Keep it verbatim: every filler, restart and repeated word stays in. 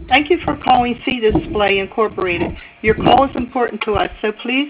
Thank you for calling C Display Incorporated. Your call is important to us, so please